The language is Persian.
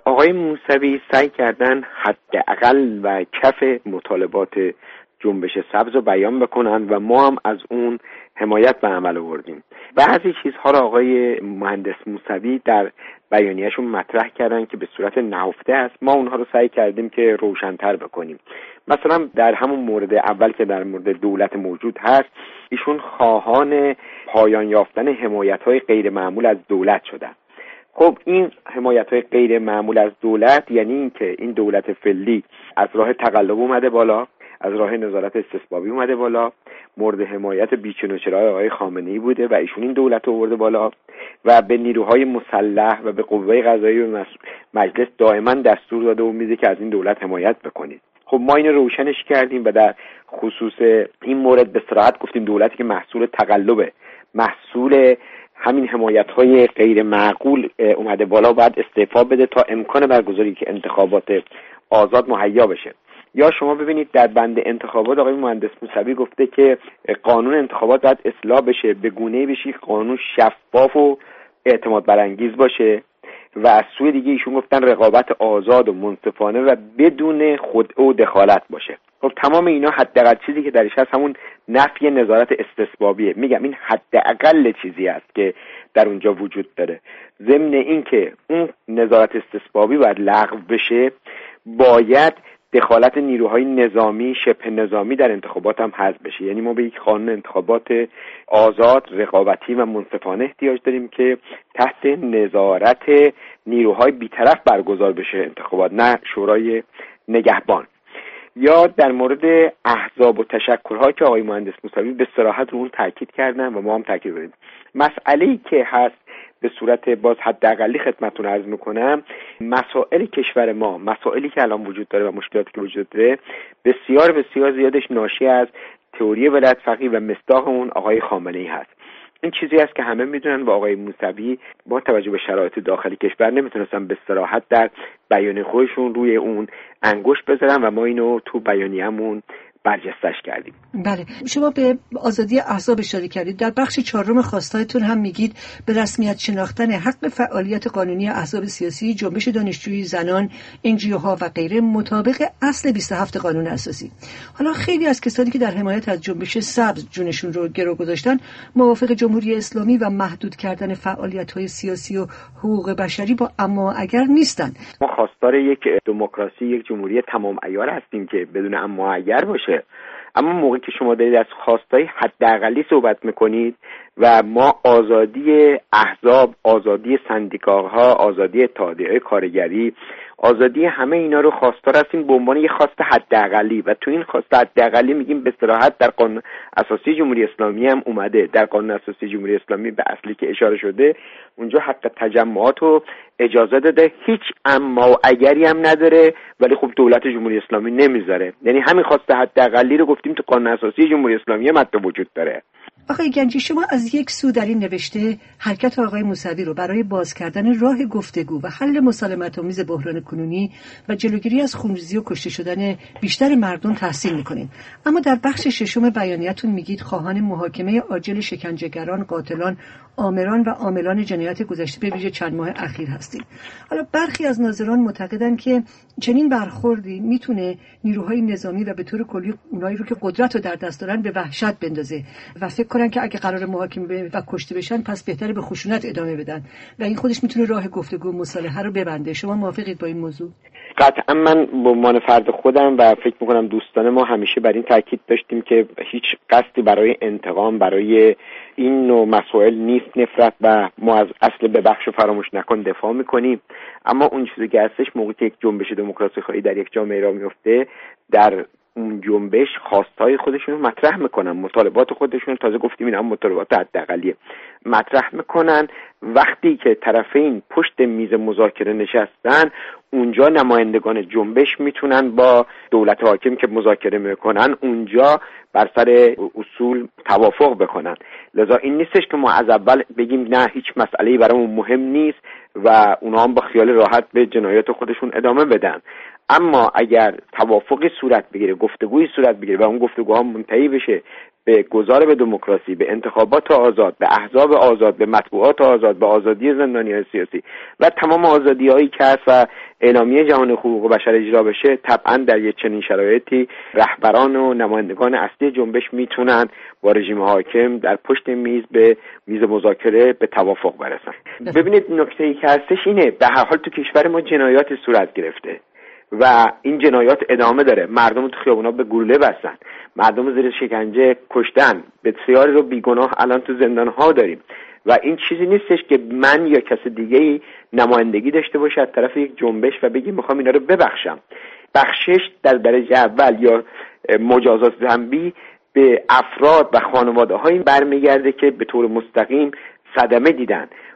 آقای موسوی سعی کردن حداقل و کف مطالبات جنبش سبز رو بیان بکنن و ما هم از اون حمایت به عمل آوردیم. بعضی چیزها را آقای مهندس موسوی در بیانیه‌شون مطرح کردن که به صورت نهفته است. ما اونها رو سعی کردیم که روشن‌تر بکنیم. مثلا در همون مورد اول که در مورد دولت موجود هست، ایشون خواهان پایان یافتن حمایت‌های غیر معمول از دولت شدن. خب این حمایت‌های غیر معمول از دولت یعنی این که این دولت فعلی از راه تقلب اومده بالا، از راه نظارت استثبابی اومده بالا، مورد حمایت بیچون و چرای آقای خامنه‌ای بوده و ایشون این دولت رو آورده بالا و به نیروهای مسلح و به قوه قضاییه و مجلس دائما دستور داده و میده که از این دولت حمایت بکنید. خب ما اینو روشنش کردیم و در خصوص این مورد به صراحت گفتیم دولتی که محصول تقلبه، محصول همین حمایت‌های غیر معقول اومده بالا باید استعفا بده تا امکان برگزاری که انتخابات آزاد مهیا بشه. یا شما ببینید در بند انتخابات آقای مهندس موسوی گفته که قانون انتخابات باید اصلاح بشه، به گونه‌ای بشه قانون شفاف و اعتماد برانگیز باشه و از سوی دیگه ایشون گفتن رقابت آزاد و منصفانه و بدون خدعه و دخالت باشه. خب تمام اینا حداقل چیزی که درش هست همون نفی نظارت استثبابیه. میگم این حداقل چیزی است که در اونجا وجود داره. ضمن این که اون نظارت استثبابی باید لغو بشه، باید دخالت نیروهای نظامی شبه نظامی در انتخابات هم حذف بشه. یعنی ما به یک قانون انتخابات آزاد، رقابتی و منصفانه احتیاج داریم که تحت نظارت نیروهای بی‌طرف برگزار بشه انتخابات، نه شورای نگهبان. یا در مورد احزاب و تشکل‌ها که آقای مهندس موسوی به صراحت رو اون تاکید کردن و ما هم تاکید کردیم. مسئله‌ای که هست به صورت باز حداقلی خدمتتون عرض میکنم، مسائل کشور ما، مسائلی که الان وجود داره و مشکلاتی که وجود داره بسیار بسیار زیادش ناشی از تئوری ولایت فقیه و مصداق اون آقای خامنه‌ای هست. این چیزی است که همه میدونن و آقای موسوی با توجه به شرایط داخلی کشور نمیتونستن به صراحت در بیانیه خودشون روی اون انگشت بذارن و ما اینو تو بیانیه‌مون برجستش کردیم. بله، شما به آزادی احزاب اشاره کردید. در بخش 4 خواستهاتون هم میگید به رسمیت شناختن حق فعالیت قانونی احزاب سیاسی، جنبش دانشجویی، زنان، NGOها و غیره مطابق اصل 27 قانون اساسی. حالا خیلی از کسانی که در حمایت از جنبش سبز جونشون رو گرو گذاشتن موافق جمهوری اسلامی و محدود کردن فعالیت‌های سیاسی و حقوق بشری با اما اگر نیستن. ما خواستار یک دموکراسی، یک جمهوری تمام عیار هستیم که بدون اما اگر باشه. اما موقعی که شما دارید از خواستای حداقلی صحبت میکنید و ما آزادی احزاب، آزادی سندیکاها، آزادی اتحادیه‌های کارگری، آزادی همه اینا رو خواستار هستیم به عنوان یک خواست حداقلی و تو این خواست حداقلی میگیم به صراحت در قانون اساسی جمهوری اسلامی هم اومده. در قانون اساسی جمهوری اسلامی به اصلی که اشاره شده اونجا حق تجمعات رو اجازه داده، هیچ اما و اگری هم نداره، ولی خب دولت جمهوری اسلامی نمیذاره. یعنی همین خواست حداقلی رو گفتیم تو قانون اساسی جمهوری اسلامی هم حتی وجود داره. آقای گنجی، شما از یک سو در این نوشته حرکت آقای موسوی رو برای باز کردن راه گفتگو و حل مسالمت‌آمیز بحران کنونی و جلوگیری از خونریزی و کشته شدن بیشتر مردم تحسین می‌کنید، اما در بخش 6 بیانیه‌تون میگید خواهان محاکمه عاجل شکنجهگران، قاتلان، آمران و عاملان جنایت گذشته به ویژه چند ماه اخیر هستید. حالا برخی از ناظران معتقدند که چنین برخوردی میتونه نیروهای نظامی و به طور کلی اونایی رو که قدرت رو در دست دارن به وحشت بندازه و فکر کنن که اگه قرار محاکمه و کشته بشن پس بهتره به خشونت ادامه بدن و این خودش میتونه راه گفتگو و مصالحه رو ببنده. شما موافقید با این موضوع؟ قطعا من به عنوان فرد خودم و فکر میکنم دوستان ما همیشه بر این تاکید داشتیم که هیچ قصدی برای انتقام برای این نوع مسائل نیست، نفرت، و ما از اصل ببخش و فراموش نکن دفاع میکنیم. اما اون چیزی که هستش موقعی که یک جنبش دموکراسی خواهی در یک جامعه را میفته، در اون جنبش خواستای خودشون رو مطرح میکنن، مطالبات خودشون، تازه گفتیم این هم مطالبات حداقلیه، مطرح میکنن. وقتی که طرفین پشت میز مذاکره نشستن، اونجا نمایندگان جنبش میتونن با دولت حاکم که مذاکره میکنن اونجا بر سر اصول توافق بکنن. لذا این نیستش که ما از اول بگیم نه هیچ مسئله‌ای برامون مهم نیست و اونا هم با خیال راحت به جنایات خودشون ادامه بدن. اما اگر توافقی صورت بگیره، گفتگویی صورت بگیره و اون گفتگوها منتهی بشه به گذار به دموکراسی، به انتخابات آزاد، به احزاب آزاد، به مطبوعات آزاد، به آزادی زندانیان سیاسی و تمام آزادی‌هایی که هست و اعلامیه جهانی حقوق بشر اجرا بشه، طبعا در یک چنین شرایطی رهبران و نمایندگان اصلی جنبش میتونن با رژیم حاکم در پشت میز به میز مذاکره به توافق برسن. ببینید نکته‌ای که هستش اینه، به هر حال تو کشور ما جنایات صورت گرفته و این جنایات ادامه داره. مردم تو خیابونا به گلوله بستن، مردم زیر شکنجه کشتن، بسیاری رو بیگناه الان تو زندان‌ها داریم و این چیزی نیستش که من یا کس دیگه‌ای نمایندگی داشته باشه از طرف یک جنبش و بگی میخوام اینا رو ببخشم. بخشش در درجه اول یا مجازات ذنبی به افراد و خانواده‌هایی برمیگرده که به طور مستقیم صدمه دیدن